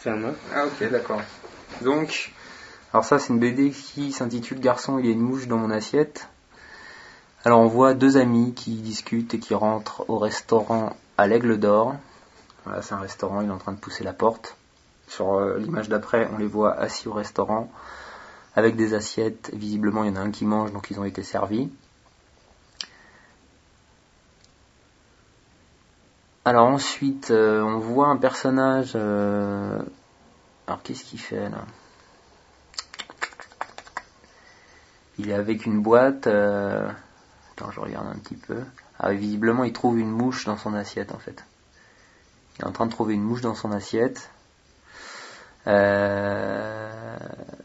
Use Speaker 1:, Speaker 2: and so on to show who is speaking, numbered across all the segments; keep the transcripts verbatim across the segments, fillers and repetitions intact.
Speaker 1: Ferme.
Speaker 2: Ah ok, d'accord. Donc, alors ça c'est une B D qui s'intitule Garçon, il y a une mouche dans mon assiette. Alors on voit deux amis qui discutent et qui rentrent au restaurant à l'Aigle d'Or. Voilà, c'est un restaurant, il est en train de pousser la porte. Sur euh, l'image d'après, on les voit assis au restaurant avec des assiettes. Visiblement, il y en a un qui mange, donc ils ont été servis. Alors ensuite, euh, on voit un personnage... Euh... Alors qu'est-ce qu'il fait là ? Il est avec une boîte... Euh... Attends, je regarde un petit peu. Ah, visiblement, il trouve une mouche dans son assiette en fait. Il est en train de trouver une mouche dans son assiette. Euh...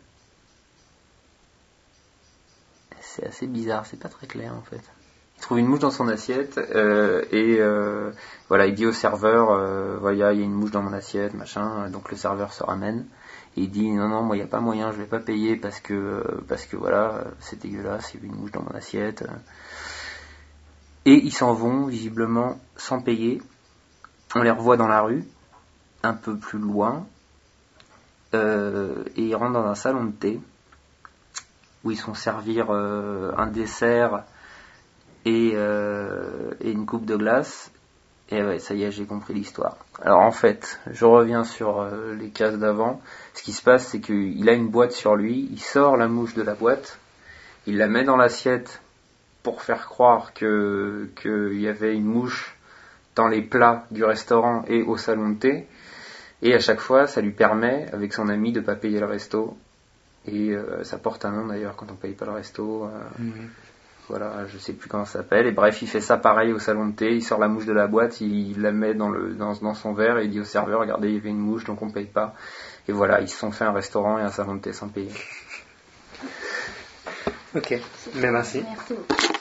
Speaker 2: C'est assez bizarre, c'est pas très clair en fait. Il trouve une mouche dans son assiette euh, et euh, voilà, il dit au serveur euh, voilà, il y a une mouche dans mon assiette, machin. Donc le serveur se ramène et il dit non non, moi il n'y a pas moyen, je vais pas payer parce que parce que voilà, c'est dégueulasse, il y a une mouche dans mon assiette. Et ils s'en vont visiblement sans payer. On les revoit dans la rue, un peu plus loin, euh, et ils rentrent dans un salon de thé où ils se font servir euh, un dessert et, euh, et une coupe de glace. Et ouais, ça y est, j'ai compris l'histoire. Alors en fait, je reviens sur euh, les cases d'avant. Ce qui se passe, c'est qu'il a une boîte sur lui, il sort la mouche de la boîte, il la met dans l'assiette pour faire croire que qu'il y avait une mouche dans les plats du restaurant et au salon de thé, et à chaque fois ça lui permet avec son ami de pas payer le resto, et euh, ça porte un nom d'ailleurs quand on paye pas le resto, euh, mmh. Voilà, je sais plus comment ça s'appelle, et bref il fait ça pareil au salon de thé, il sort la mouche de la boîte, il, il la met dans, le, dans, dans son verre et il dit au serveur regardez il y avait une mouche donc on paye pas, et voilà, ils se sont fait un restaurant et un salon de thé sans payer.
Speaker 1: Ok, mais merci.
Speaker 3: Merci.